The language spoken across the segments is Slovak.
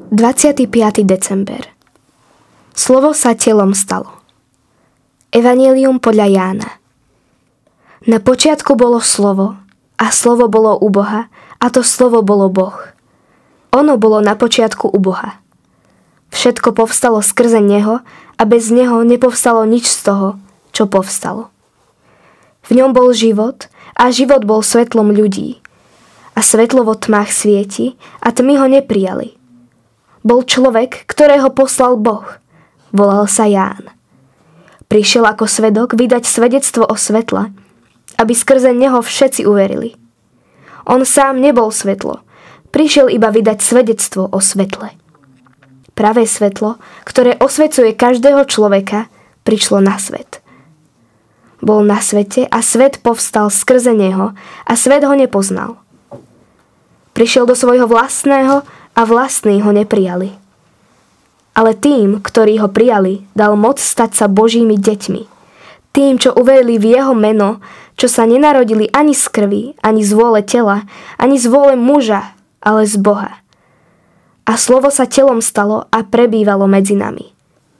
25. december. Slovo sa telom stalo. Evanjelium podľa Jána. Na počiatku bolo slovo a slovo bolo u Boha a to slovo bolo Boh. Ono bolo na počiatku u Boha. Všetko povstalo skrze neho a bez neho nepovstalo nič z toho, čo povstalo. V ňom bol život a život bol svetlom ľudí. A svetlo vo tmách svieti a tmy ho neprijali. Bol človek, ktorého poslal Boh. Volal sa Ján. Prišiel ako svedok vydať svedectvo o svetle, aby skrze neho všetci uverili. On sám nebol svetlo. Prišiel iba vydať svedectvo o svetle. Pravé svetlo, ktoré osvecuje každého človeka, prišlo na svet. Bol na svete a svet povstal skrze neho a svet ho nepoznal. Prišiel do svojho vlastného a vlastní ho neprijali. Ale tým, ktorí ho prijali, dal moc stať sa Božími deťmi. Tým, čo uverili v jeho meno, čo sa nenarodili ani z krvi, ani z vôle tela, ani z vôle muža, ale z Boha. A slovo sa telom stalo a prebývalo medzi nami.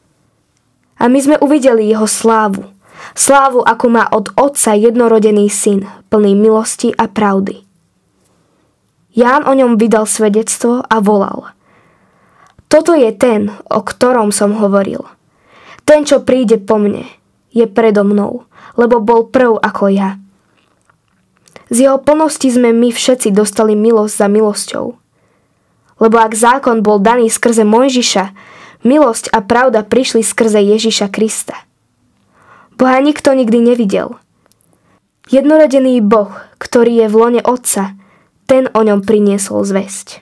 A my sme uvideli jeho slávu. Slávu, ako má od Otca jednorodený syn, plný milosti a pravdy. Ján o ňom vydal svedectvo a volal: Toto je ten, o ktorom som hovoril. Ten, čo príde po mne, je predo mnou, lebo bol prv ako ja. Z jeho plnosti sme my všetci dostali milosť za milosťou. Lebo ak zákon bol daný skrze Mojžiša, milosť a pravda prišli skrze Ježiša Krista. Boha nikto nikdy nevidel. Jednorodený Boh, ktorý je v lone Otca, ten o ňom priniesol zvesť.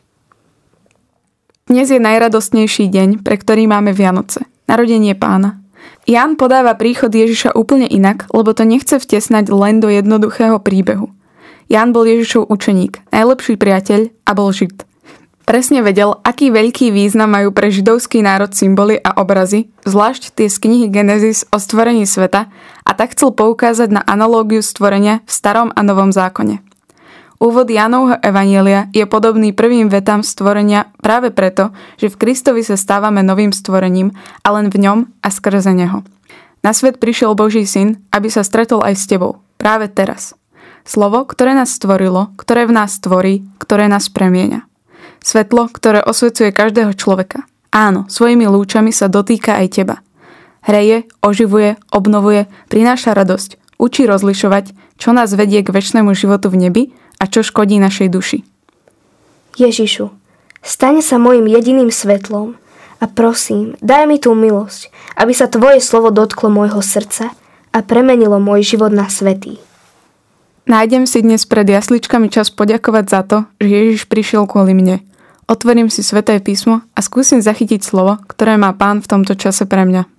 Dnes je najradostnejší deň, pre ktorý máme Vianoce. Narodenie Pána. Ján podáva príchod Ježiša úplne inak, lebo to nechce vtesnať len do jednoduchého príbehu. Ján bol Ježišov učeník, najlepší priateľ a bol Žid. Presne vedel, aký veľký význam majú pre židovský národ symboly a obrazy, zvlášť tie z knihy Genesis o stvorení sveta, a tak chcel poukázať na analógiu stvorenia v Starom a Novom zákone. Úvod Jánovho evanjelia je podobný prvým vetám stvorenia práve preto, že v Kristovi sa stávame novým stvorením a len v ňom a skrze neho. Na svet prišiel Boží syn, aby sa stretol aj s tebou, práve teraz. Slovo, ktoré nás stvorilo, ktoré v nás tvorí, ktoré nás premieňa. Svetlo, ktoré osvecuje každého človeka. Áno, svojimi lúčami sa dotýka aj teba. Hreje, oživuje, obnovuje, prináša radosť, učí rozlišovať, čo nás vedie k večnému životu v nebi a čo škodí našej duši. Ježišu, staň sa mojim jediným svetlom a prosím, daj mi tú milosť, aby sa tvoje slovo dotklo môjho srdca a premenilo môj život na svätý. Nájdem si dnes pred jasličkami čas poďakovať za to, že Ježiš prišiel kvôli mne. Otvorím si Sväté písmo a skúsim zachytiť slovo, ktoré má Pán v tomto čase pre mňa.